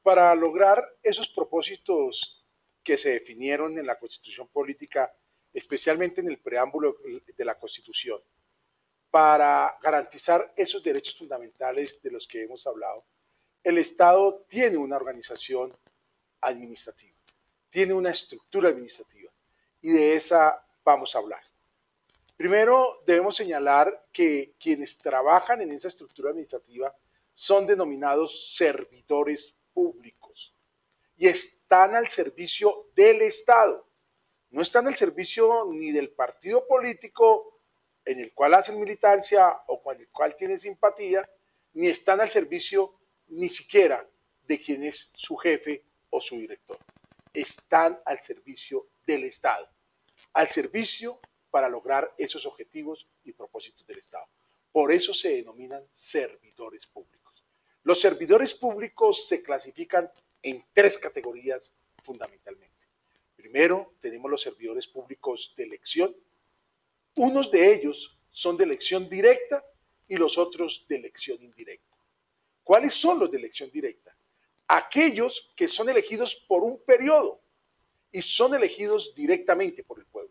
Para lograr esos propósitos que se definieron en la Constitución Política, especialmente en el preámbulo de la Constitución, para garantizar esos derechos fundamentales de los que hemos hablado, el Estado tiene una organización administrativa, tiene una estructura administrativa y de esa vamos a hablar. Primero debemos señalar que quienes trabajan en esa estructura administrativa son denominados servidores públicos y están al servicio del Estado. No están al servicio ni del partido político en el cual hacen militancia o con el cual tienen simpatía, ni están al servicio ni siquiera de quien es su jefe o su director. Están al servicio del Estado, al servicio para lograr esos objetivos y propósitos del Estado. Por eso se denominan servidores públicos. Los servidores públicos se clasifican en tres categorías fundamentalmente. Primero, tenemos los servidores públicos de elección. Unos de ellos son de elección directa y los otros de elección indirecta. ¿Cuáles son los de elección directa? Aquellos que son elegidos por un periodo y son elegidos directamente por el pueblo.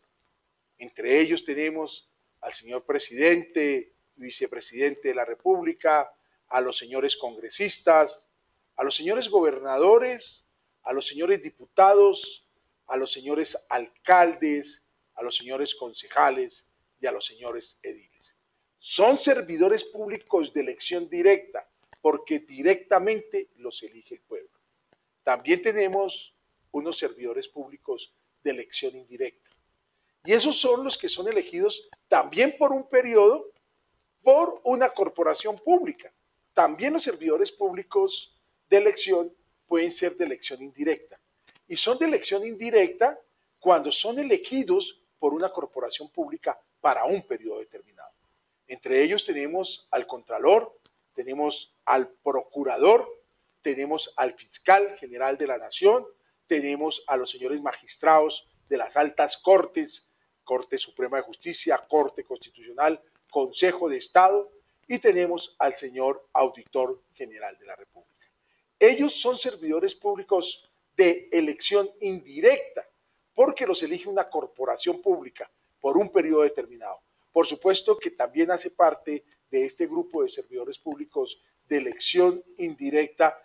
Entre ellos tenemos al señor presidente, vicepresidente de la República, a los señores congresistas, a los señores gobernadores, a los señores diputados, a los señores alcaldes, a los señores concejales y a los señores ediles. Son servidores públicos de elección directa porque directamente los elige el pueblo. También tenemos unos servidores públicos de elección indirecta. Y esos son los que son elegidos también por un periodo por una corporación pública. También los servidores públicos de elección pueden ser de elección indirecta. Y son de elección indirecta cuando son elegidos por una corporación pública para un periodo determinado. Entre ellos tenemos al Contralor, tenemos al Procurador, tenemos al Fiscal General de la Nación, tenemos a los señores magistrados de las altas cortes, Corte Suprema de Justicia, Corte Constitucional, Consejo de Estado, y tenemos al señor Auditor General de la República. Ellos son servidores públicos de elección indirecta, porque los elige una corporación pública por un periodo determinado. Por supuesto que también hace parte de este grupo de servidores públicos de elección indirecta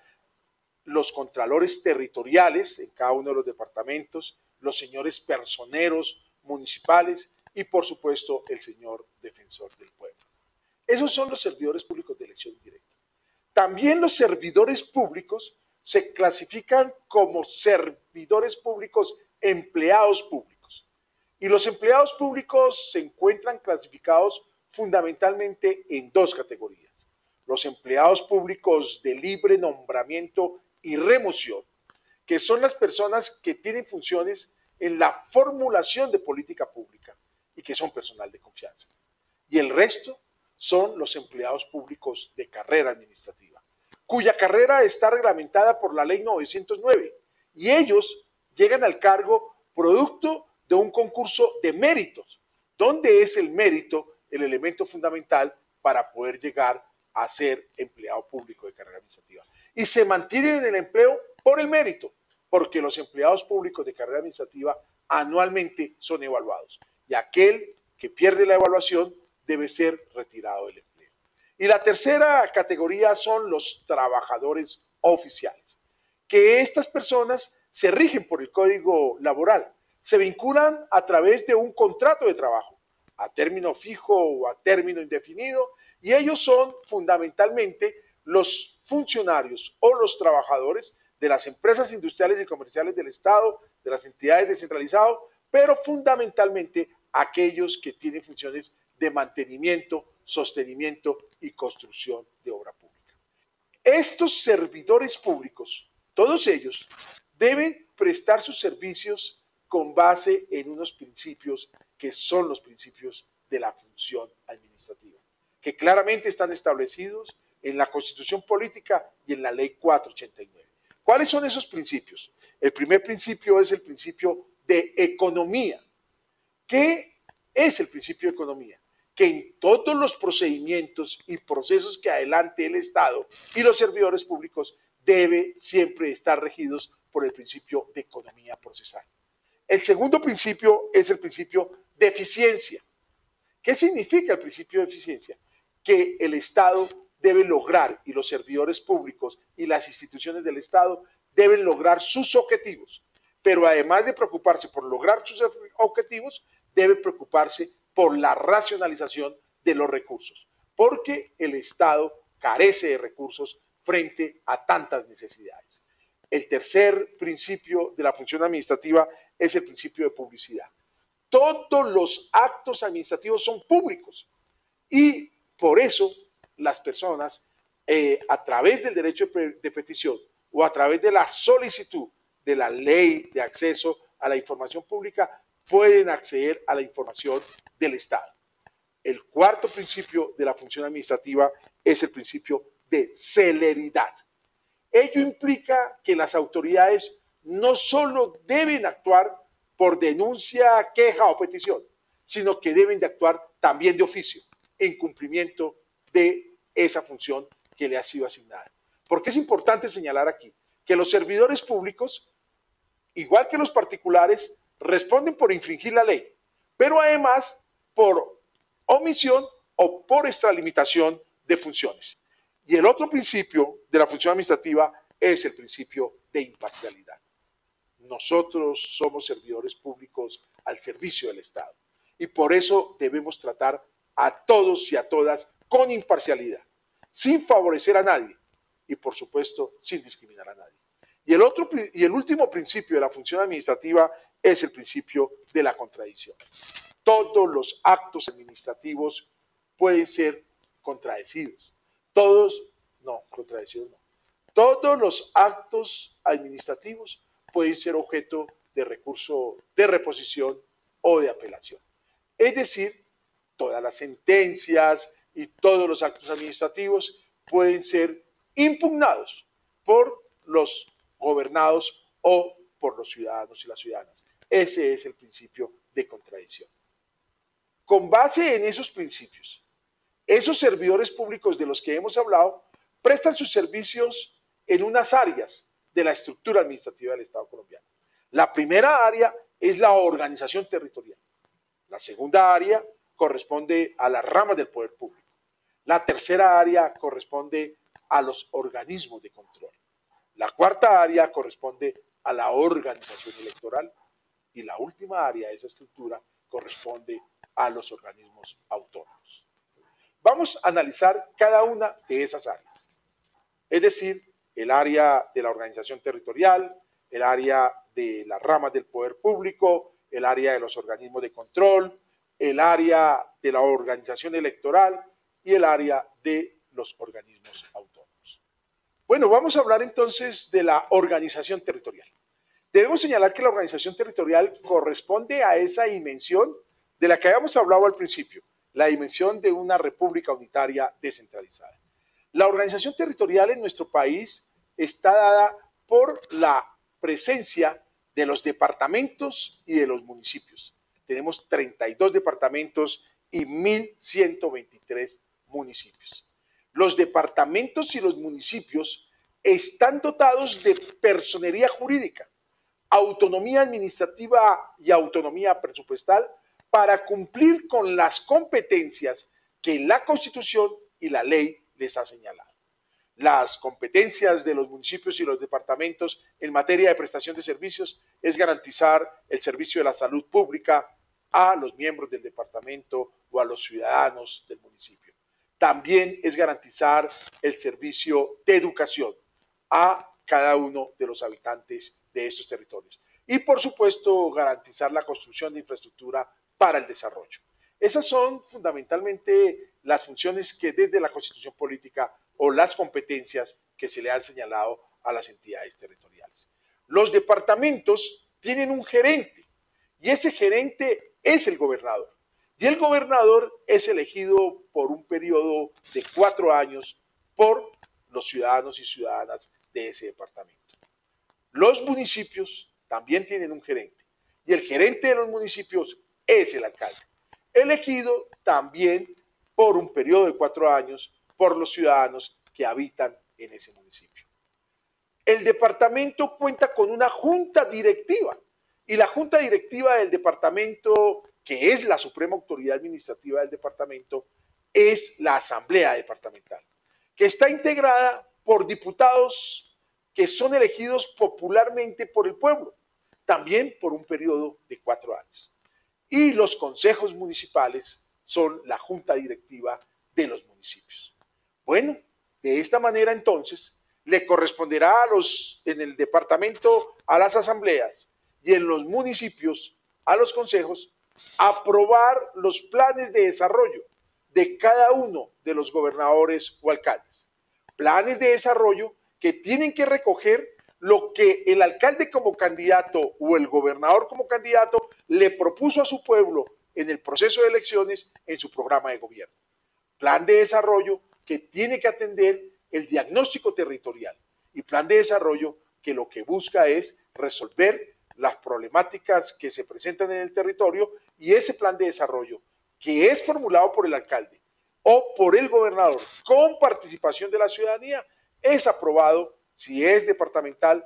los contralores territoriales en cada uno de los departamentos, los señores personeros municipales y, por supuesto, el señor defensor del pueblo. Esos son los servidores públicos de elección directa. También los servidores públicos se clasifican como servidores públicos empleados públicos. Y los empleados públicos se encuentran clasificados fundamentalmente en dos categorías. Los empleados públicos de libre nombramiento y remoción, que son las personas que tienen funciones en la formulación de política pública y que son personal de confianza. Y el resto son los empleados públicos de carrera administrativa, cuya carrera está reglamentada por la Ley 909 y ellos llegan al cargo producto de un concurso de méritos, donde es el mérito el elemento fundamental para poder llegar a ser empleado público de carrera administrativa. Y se mantienen en el empleo por el mérito, porque los empleados públicos de carrera administrativa anualmente son evaluados y aquel que pierde la evaluación debe ser retirado del empleo. Y la tercera categoría son los trabajadores oficiales, que estas personas se rigen por el Código Laboral, se vinculan a través de un contrato de trabajo, a término fijo o a término indefinido, y ellos son fundamentalmente los funcionarios o los trabajadores de las empresas industriales y comerciales del Estado, de las entidades descentralizadas, pero fundamentalmente aquellos que tienen funciones de mantenimiento, sostenimiento y construcción de obra pública. Estos servidores públicos, todos ellos, deben prestar sus servicios con base en unos principios que son los principios de la función administrativa, que claramente están establecidos en la Constitución Política y en la Ley 489. ¿Cuáles son esos principios? El primer principio es el principio de economía. ¿Qué es el principio de economía? que en todos los procedimientos y procesos que adelante el Estado y los servidores públicos debe siempre estar regidos por el principio de economía procesal. El segundo principio es el principio de eficiencia. ¿Qué significa el principio de eficiencia? Que el Estado debe lograr, y los servidores públicos y las instituciones del Estado deben lograr sus objetivos, pero además de preocuparse por lograr sus objetivos, debe preocuparse por la racionalización de los recursos, porque el Estado carece de recursos frente a tantas necesidades. El tercer principio de la función administrativa es el principio de publicidad. Todos los actos administrativos son públicos y por eso las personas, a través del derecho de petición o a través de la solicitud de la ley de acceso a la información pública, pueden acceder a la información del Estado. El cuarto principio de la función administrativa es el principio de celeridad. Ello implica que las autoridades no solo deben actuar por denuncia, queja o petición, sino que deben de actuar también de oficio, en cumplimiento de esa función que le ha sido asignada. Porque es importante señalar aquí que los servidores públicos, igual que los particulares, responden por infringir la ley, pero además por omisión o por extralimitación de funciones. Y el otro principio de la función administrativa es el principio de imparcialidad. Nosotros somos servidores públicos al servicio del Estado y por eso debemos tratar a todos y a todas con imparcialidad, sin favorecer a nadie y por supuesto sin discriminar a nadie. Y el último principio de la función administrativa es el principio de la contradicción. Todos los actos administrativos pueden ser contradecidos. Todos los actos administrativos pueden ser objeto de recurso de reposición o de apelación. Es decir, todas las sentencias y todos los actos administrativos pueden ser impugnados por los gobernados o por los ciudadanos y las ciudadanas. Ese es el principio de contradicción. Con base en esos principios, esos servidores públicos de los que hemos hablado prestan sus servicios en unas áreas de la estructura administrativa del Estado colombiano. La primera área es la organización territorial. La segunda área corresponde a las ramas del poder público. La tercera área corresponde a los organismos de control. La cuarta área corresponde a la organización electoral y la última área de esa estructura corresponde a los organismos autónomos. Vamos a analizar cada una de esas áreas, es decir, el área de la organización territorial, el área de las ramas del poder público, el área de los organismos de control, el área de la organización electoral y el área de los organismos autónomos. Bueno, vamos a hablar entonces de la organización territorial. Debemos señalar que la organización territorial corresponde a esa dimensión de la que habíamos hablado al principio, la dimensión de una república unitaria descentralizada. La organización territorial en nuestro país está dada por la presencia de los departamentos y de los municipios. Tenemos 32 departamentos y 1.123 municipios. Los departamentos y los municipios están dotados de personería jurídica, autonomía administrativa y autonomía presupuestal para cumplir con las competencias que la Constitución y la ley les ha señalado. Las competencias de los municipios y los departamentos en materia de prestación de servicios es garantizar el servicio de la salud pública a los miembros del departamento o a los ciudadanos del municipio. También es garantizar el servicio de educación a cada uno de los habitantes de estos territorios. Y por supuesto, garantizar la construcción de infraestructura para el desarrollo. Esas son fundamentalmente las funciones que desde la Constitución Política o las competencias que se le han señalado a las entidades territoriales. Los departamentos tienen un gerente y ese gerente es el gobernador. Y el gobernador es elegido por un periodo de 4 años por los ciudadanos y ciudadanas de ese departamento. Los municipios también tienen un gerente y el gerente de los municipios es el alcalde. elegido también por un periodo de 4 años por los ciudadanos que habitan en ese municipio. El departamento cuenta con una junta directiva y la junta directiva del departamento, que es la suprema autoridad administrativa del departamento, es la asamblea departamental, que está integrada por diputados que son elegidos popularmente por el pueblo, también por un periodo de 4 años. Y los consejos municipales son la junta directiva de los municipios. Bueno, de esta manera entonces le corresponderá en el departamento a las asambleas y en los municipios a los consejos aprobar los planes de desarrollo de cada uno de los gobernadores o alcaldes. Planes de desarrollo que tienen que recoger lo que el alcalde como candidato o el gobernador como candidato le propuso a su pueblo en el proceso de elecciones en su programa de gobierno. Plan de desarrollo que tiene que atender el diagnóstico territorial y plan de desarrollo que lo que busca es resolver las problemáticas que se presentan en el territorio, y ese plan de desarrollo que es formulado por el alcalde o por el gobernador con participación de la ciudadanía es aprobado, si es departamental,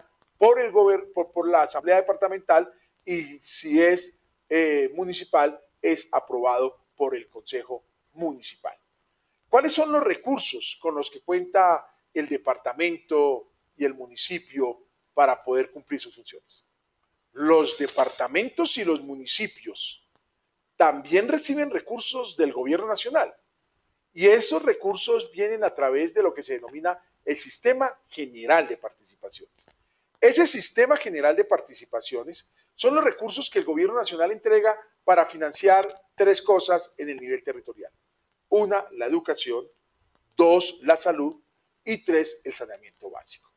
por la asamblea departamental, y si es municipal, es aprobado por el consejo municipal. ¿Cuáles son los recursos con los que cuenta el departamento y el municipio para poder cumplir sus funciones? Los departamentos y los municipios también reciben recursos del gobierno nacional, y esos recursos vienen a través de lo que se denomina el Sistema General de Participaciones. Ese Sistema General de Participaciones son los recursos que el gobierno nacional entrega para financiar 3 cosas en el nivel territorial. 1, la educación; 2, la salud; y 3, el saneamiento básico.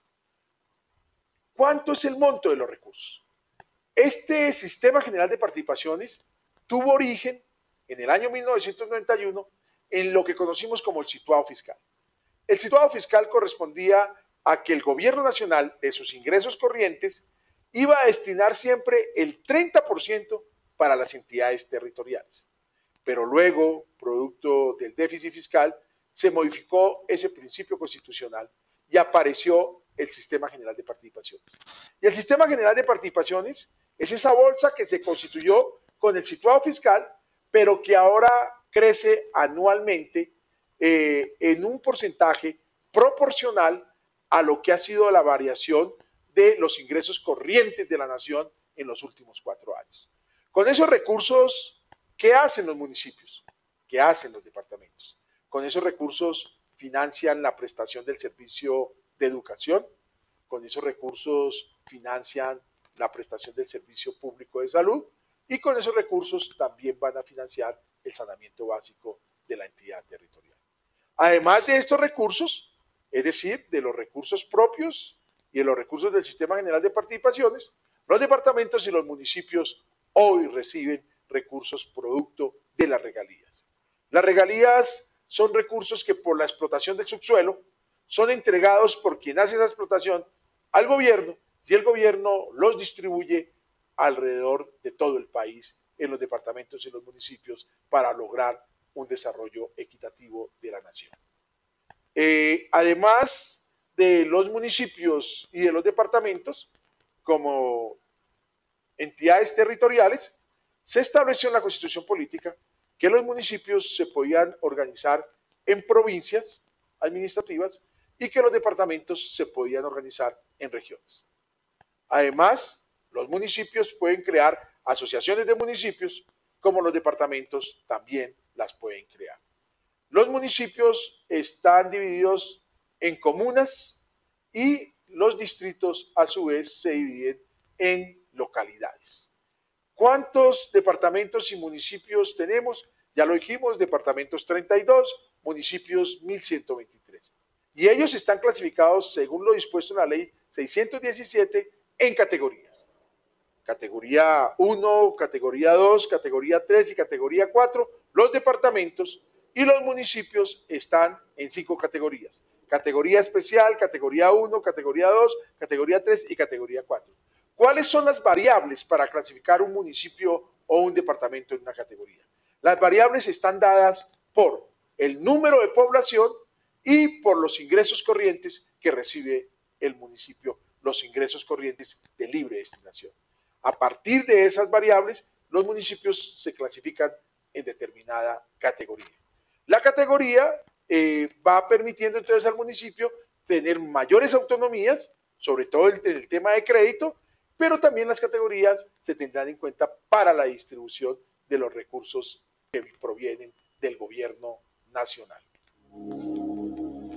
¿Cuánto es el monto de los recursos? Este Sistema General de Participaciones tuvo origen en el año 1991 en lo que conocimos como el situado fiscal. El situado fiscal correspondía a que el gobierno nacional, de sus ingresos corrientes, iba a destinar siempre el 30% para las entidades territoriales. Pero luego, producto del déficit fiscal, se modificó ese principio constitucional y apareció el Sistema General de Participaciones. Y el Sistema General de Participaciones es esa bolsa que se constituyó con el situado fiscal, pero que ahora crece anualmente en un porcentaje proporcional a lo que ha sido la variación de los ingresos corrientes de la nación en los últimos 4 años. Con esos recursos, ¿qué hacen los municipios? ¿Qué hacen los departamentos? Con esos recursos financian la prestación del servicio de educación, con esos recursos financian la prestación del servicio público de salud, y con esos recursos también van a financiar el saneamiento básico de la entidad territorial. Además de estos recursos, es decir, de los recursos propios y de los recursos del Sistema General de Participaciones, los departamentos y los municipios hoy reciben recursos producto de las regalías. Las regalías son recursos que, por la explotación del subsuelo, son entregados por quien hace esa explotación al gobierno, y el gobierno los distribuye alrededor de todo el país, en los departamentos y los municipios, para lograr un desarrollo equitativo de la nación. Además de los municipios y de los departamentos, como entidades territoriales, se estableció en la Constitución Política que los municipios se podían organizar en provincias administrativas y que los departamentos se podían organizar en regiones. Además, los municipios pueden crear asociaciones de municipios, como los departamentos también las pueden crear. Los municipios están divididos en comunas y los distritos, a su vez, se dividen en localidades. ¿Cuántos departamentos y municipios tenemos? Ya lo dijimos, departamentos 32, municipios 1123. Y ellos están clasificados según lo dispuesto en la ley 617 en categorías. Categoría 1, categoría 2, categoría 3 y categoría 4. Los departamentos y los municipios están en 5 categorías. Categoría especial, categoría 1, categoría 2, categoría 3 y categoría 4. ¿Cuáles son las variables para clasificar un municipio o un departamento en una categoría? Las variables están dadas por el número de población y por los ingresos corrientes que recibe el municipio, los ingresos corrientes de libre destinación. A partir de esas variables, los municipios se clasifican en determinada categoría. La categoría va permitiendo entonces al municipio tener mayores autonomías, sobre todo en el tema de crédito, pero también las categorías se tendrán en cuenta para la distribución de los recursos que provienen del gobierno nacional.